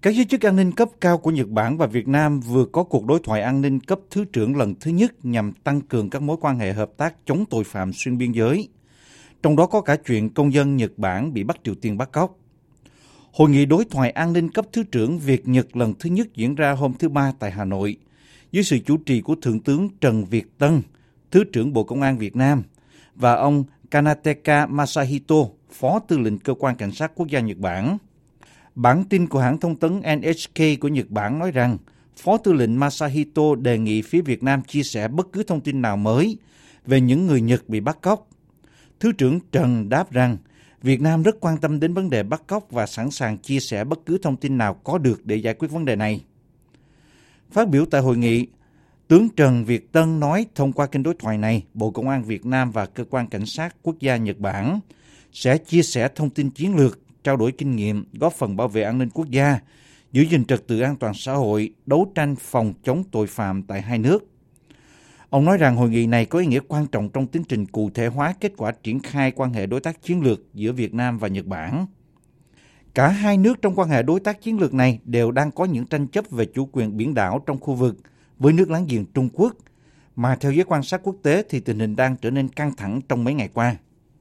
Các giới chức an ninh cấp cao của Nhật Bản và Việt Nam vừa có cuộc đối thoại an ninh cấp thứ trưởng lần thứ nhất nhằm tăng cường các mối quan hệ hợp tác chống tội phạm xuyên biên giới. Trong đó có cả chuyện công dân Nhật Bản bị bắt Triều Tiên bắt cóc. Hội nghị đối thoại an ninh cấp thứ trưởng Việt-Nhật lần thứ nhất diễn ra hôm thứ Ba tại Hà Nội, dưới sự chủ trì của Thượng tướng Trần Việt Tân, Thứ trưởng Bộ Công an Việt Nam, và ông Kanateka Masahito, Phó Tư lệnh Cơ quan Cảnh sát Quốc gia Nhật Bản. Bản tin của hãng thông tấn NHK của Nhật Bản nói rằng, Phó Tư lệnh Masahito đề nghị phía Việt Nam chia sẻ bất cứ thông tin nào mới về những người Nhật bị bắt cóc. Thứ trưởng Trần đáp rằng, Việt Nam rất quan tâm đến vấn đề bắt cóc và sẵn sàng chia sẻ bất cứ thông tin nào có được để giải quyết vấn đề này. Phát biểu tại hội nghị, tướng Trần Việt Tân nói thông qua kênh đối thoại này, Bộ Công an Việt Nam và Cơ quan Cảnh sát Quốc gia Nhật Bản sẽ chia sẻ thông tin chiến lược, trao đổi kinh nghiệm, góp phần bảo vệ an ninh quốc gia, giữ gìn trật tự an toàn xã hội, đấu tranh phòng chống tội phạm tại hai nước. Ông nói rằng hội nghị này có ý nghĩa quan trọng trong tiến trình cụ thể hóa kết quả triển khai quan hệ đối tác chiến lược giữa Việt Nam và Nhật Bản. Cả hai nước trong quan hệ đối tác chiến lược này đều đang có những tranh chấp về chủ quyền biển đảo trong khu vực với nước láng giềng Trung Quốc, mà theo giới quan sát quốc tế thì tình hình đang trở nên căng thẳng trong mấy ngày qua.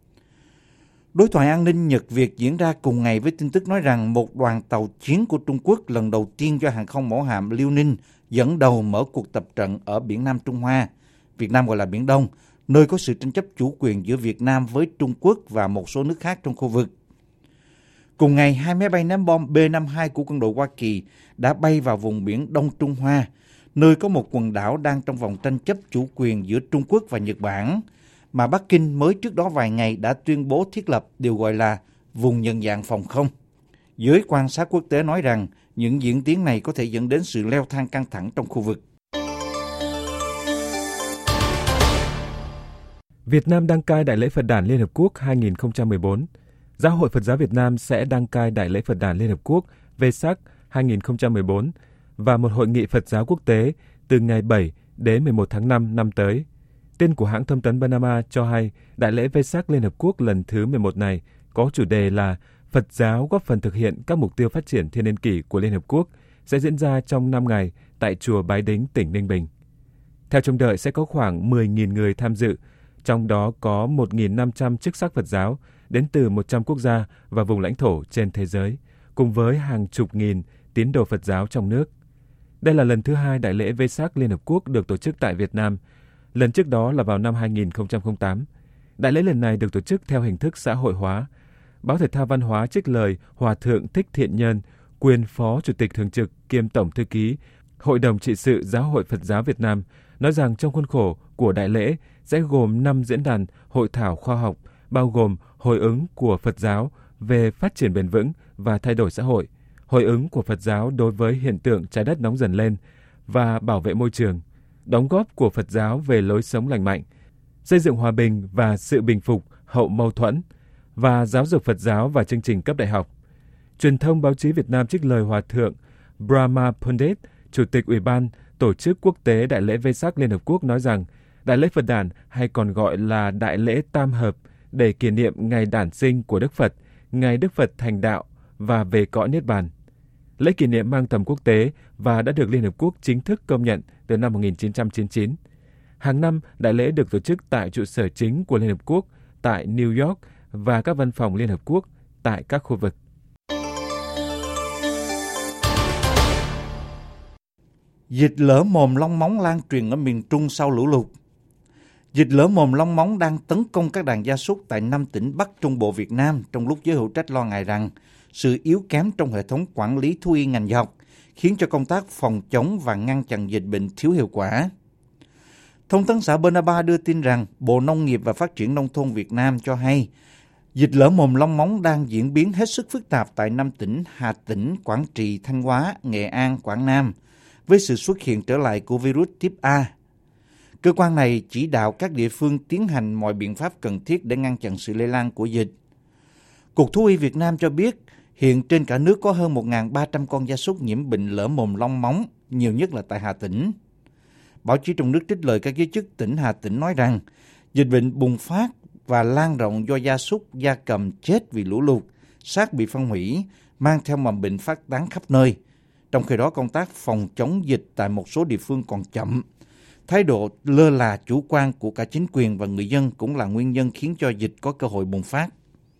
Đối thoại an ninh Nhật-Việt diễn ra cùng ngày với tin tức nói rằng một đoàn tàu chiến của Trung Quốc lần đầu tiên do hàng không mẫu hạm Liêu Ninh dẫn đầu mở cuộc tập trận ở biển Nam Trung Hoa, Việt Nam gọi là Biển Đông, nơi có sự tranh chấp chủ quyền giữa Việt Nam với Trung Quốc và một số nước khác trong khu vực. Cùng ngày, 2 máy bay ném bom B-52 của quân đội Hoa Kỳ đã bay vào vùng biển Đông Trung Hoa, nơi có một quần đảo đang trong vòng tranh chấp chủ quyền giữa Trung Quốc và Nhật Bản, mà Bắc Kinh mới trước đó vài ngày đã tuyên bố thiết lập điều gọi là vùng nhận dạng phòng không. Giới quan sát quốc tế nói rằng những diễn tiến này có thể dẫn đến sự leo thang căng thẳng trong khu vực. Việt Nam đăng cai Đại lễ Phật đản Liên Hợp Quốc 2014. Giáo hội Phật giáo Việt Nam sẽ đăng cai Đại lễ Phật đản Liên Hợp Quốc Vesak 2014 và một hội nghị Phật giáo quốc tế từ ngày 7 đến 11 tháng 5 năm tới. Tin của hãng thông tấn Panama cho hay Đại lễ Vesak Liên Hợp Quốc lần thứ 11 này có chủ đề là Phật giáo góp phần thực hiện các mục tiêu phát triển thiên niên kỷ của Liên Hợp Quốc, sẽ diễn ra trong 5 ngày tại chùa Bái Đính, tỉnh Ninh Bình. Theo trông đợi sẽ có khoảng 10.000 người tham dự, trong đó có 1.500 chức sắc Phật giáo đến từ 100 quốc gia và vùng lãnh thổ trên thế giới, cùng với hàng chục nghìn tín đồ Phật giáo trong nước. Đây là lần thứ 2 Đại lễ Vesak Liên Hợp Quốc được tổ chức tại Việt Nam. Lần trước đó là vào năm 2008. Đại lễ lần này được tổ chức theo hình thức xã hội hóa. Báo Thể thao Văn hóa trích lời Hòa Thượng Thích Thiện Nhân, quyền Phó Chủ tịch Thường trực kiêm Tổng Thư ký Hội đồng Trị sự Giáo hội Phật giáo Việt Nam, nói rằng trong khuôn khổ của đại lễ sẽ gồm 5 diễn đàn hội thảo khoa học, bao gồm hồi ứng của Phật giáo về phát triển bền vững và thay đổi xã hội, hồi ứng của Phật giáo đối với hiện tượng trái đất nóng dần lên và bảo vệ môi trường, đóng góp của Phật giáo về lối sống lành mạnh, xây dựng hòa bình và sự bình phục hậu mâu thuẫn, và giáo dục Phật giáo và chương trình cấp đại học. Truyền thông báo chí Việt Nam trích lời Hòa Thượng Brahma Pandit, Chủ tịch Ủy ban Tổ chức Quốc tế Đại lễ Vesak Liên Hợp Quốc nói rằng Đại lễ Phật đản hay còn gọi là Đại lễ Tam Hợp để kỷ niệm ngày đản sinh của Đức Phật, ngày Đức Phật thành đạo và về cõi Niết Bàn. Lễ kỷ niệm mang tầm quốc tế và đã được Liên Hợp Quốc chính thức công nhận từ năm 1999. Hàng năm, đại lễ được tổ chức tại trụ sở chính của Liên Hợp Quốc tại New York và các văn phòng Liên Hợp Quốc tại các khu vực. Dịch lở mồm long móng lan truyền ở miền Trung sau lũ lụt. Dịch lở mồm long móng đang tấn công các đàn gia súc tại 5 tỉnh Bắc Trung Bộ Việt Nam, trong lúc giới hữu trách lo ngại rằng sự yếu kém trong hệ thống quản lý thú y ngành dọc khiến cho công tác phòng chống và ngăn chặn dịch bệnh thiếu hiệu quả. Thông tấn xã Bernaba đưa tin rằng Bộ Nông nghiệp và Phát triển Nông thôn Việt Nam cho hay dịch lở mồm long móng đang diễn biến hết sức phức tạp tại 5 tỉnh Hà Tĩnh, Quảng Trị, Thanh Hóa, Nghệ An, Quảng Nam, với sự xuất hiện trở lại của virus type A. Cơ quan này chỉ đạo các địa phương tiến hành mọi biện pháp cần thiết để ngăn chặn sự lây lan của dịch. Cục Thú y Việt Nam cho biết hiện trên cả nước có hơn 1.300 con gia súc nhiễm bệnh lở mồm long móng, nhiều nhất là tại Hà Tĩnh. Báo chí trong nước trích lời các giới chức tỉnh Hà Tĩnh nói rằng dịch bệnh bùng phát và lan rộng do gia súc, gia cầm chết vì lũ lụt, xác bị phân hủy, mang theo mầm bệnh phát tán khắp nơi, Trong khi đó, công tác phòng chống dịch tại một số địa phương còn chậm. Thái độ lơ là chủ quan của cả chính quyền và người dân cũng là nguyên nhân khiến cho dịch có cơ hội bùng phát.